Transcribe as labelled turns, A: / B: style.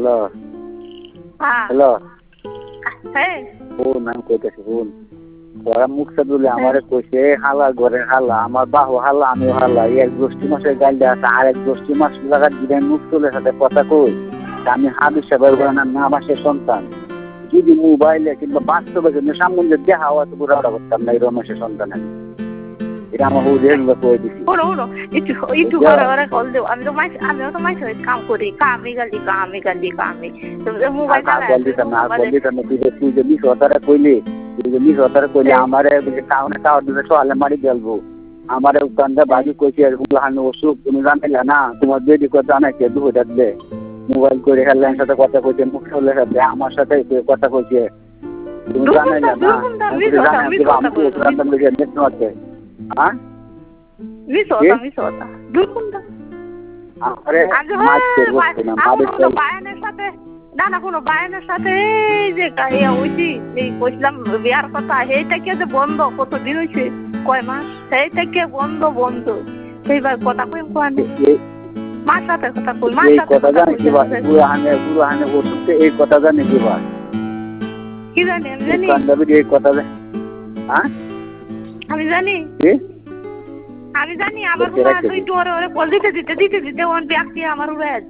A: hello
B: হ্যাঁ
A: hello
B: হ্যাঁ
A: phone আমি কইতেছি ফোন ওরা মুখটা দিলে আমারে কইছে হালা ঘরে হালা আমার বাহু হালা আমিও হালা এক গোষ্ঠী মাসের গাইলে আছে আর এক গোষ্ঠী মাস লাগা দিবেন মুখ তুলে সাথে কথা কই আমি হাবিজ সাহেবের বানার না মাসের সন্তান যদি মোবাইলে কিংবা বাস্তবে কিন্তু সামনে যে দেখা হওয়া তো পুরো করতাম না এই রমেশের সন্তান এটা আমার হুজুর কই দিছি
B: শোনো শোনো একটু ঘরে ঘরে কল দেও আমিও তো মাইস হয়ে কাম করি কামি মোবাইল
A: তুই যে মিস হতারে কইলি আমারে কাউনে টাওয়ার দিতে সোয়ালে মারি গেলবো আমারে উকান্দা বাজি কইছে এরকম হান অসুখ তুমি জানাইলা না তোমার বেদি কথা জানাইছে দুইটা দিলে মোবাইল করে হেলার সাথে কথা কইছে মুখ চলে সাথে আমার সাথে কথা কইছে তুমি জানাইলা না হ্যাঁ
B: মিস হতা দুর্গুন্ডা
A: আরে মাছ করব না মাদের
B: বায়ানের সাথে না কোনো বায়ানের সাথে এই যে ওইছি এই কইছিলাম বিয়ার কথা সেইটা কি যে বন্ধ কতদিন হইছে কয় মাস সেইটা কি বন্ধ সেইবার কথা কই কোয়ানে মার সাথে কথা কই মার সাথে কথা জানি কি বা পুরাহানে ওষুধে এই কথা জানি কি বা কি জানি আমি জানি
A: কান্দাবি এই কথা হ্যাঁ
B: আমি জানি
A: কি
B: আমি জানি আমার পুরা দুই ওরে কল দিতে ওন ব্যক্তি আমার উড়ে